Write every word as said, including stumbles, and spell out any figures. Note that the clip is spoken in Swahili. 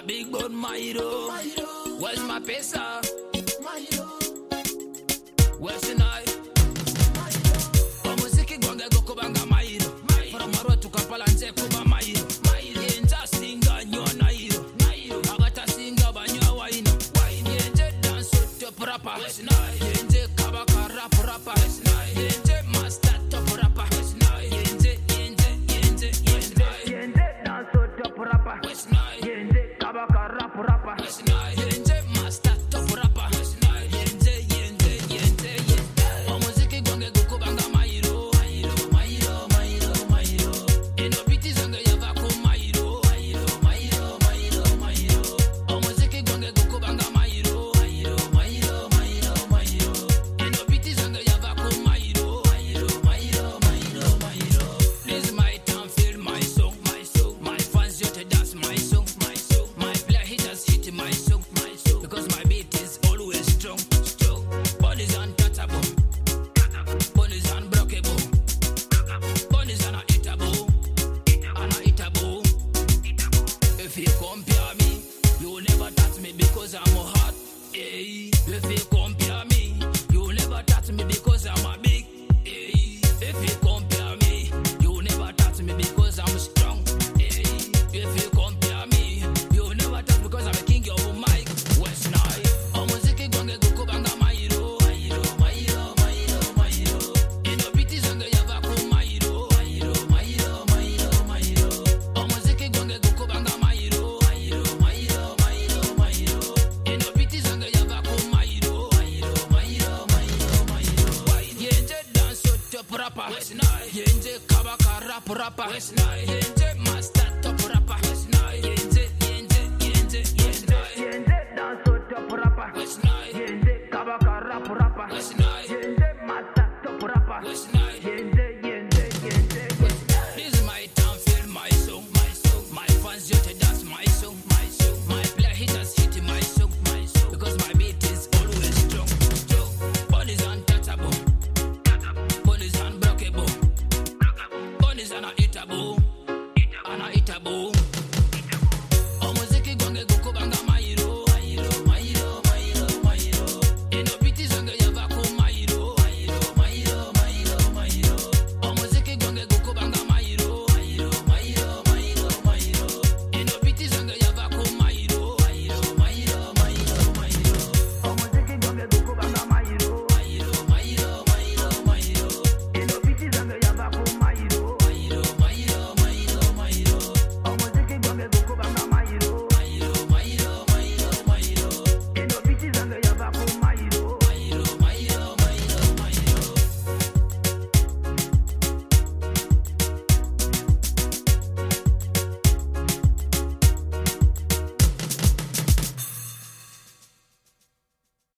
big bone Mairo. Where's my pesa? Where's the night? Kwa muziki gwange goko banga Mairo. From Marwa to Kampala nze kuba Mairo. Yenja singa nywa Nairo. Agata singa banywa waino. Yenje dance top rapper. Yenje kabaka rap rapper. Yenje master top rapper. Yenje yenje yenje yenje yenje dance top rapper. Yenje kabaka rap rapper. Yenje master top rapper. Yenje yenje yenje yenje. Kwa muziki gwange goko banga Mairo. Mairo Mairo Mairo. Eno biti zange yava ku Mairo. Mairo Mairo Mairo. Kwa muziki gwange goko banga Mairo. Mairo Mairo Mairo. Eno biti zange yava ku Mairo. Mairo Mairo Mairo. This is my town, feel my song, my song. My fans used to dance my song, my song. My player hitters hit my song, my song. Because my beat is always strong, strong. Bond is untouchable, bond is unbreakable, bond is unhittable, unhittable. If you compare me, you will never touch me because I'm a hot. Hey. If you compare me, you will never touch me because I'm a big. Hey. If you compare me, you will never touch me because I'm strong. Hey. If you compare me, you will never touch because I'm a king of mic. West Nile. Oh, muziki gwange goko banga Mairo. Mairo, Mairo, Mairo, Mairo. Eno biti zange yava ku Mairo. Mairo, Mairo, Mairo, Mairo. Oh, muziki gwange goko banga Mairo. Mairo, Mairo, Mairo, Mairo. Eno biti zange yava ku Mairo. Mairo, Mairo, Mairo, Mairo. Yenje dance top rapper. Yenje kabaka rap rapper.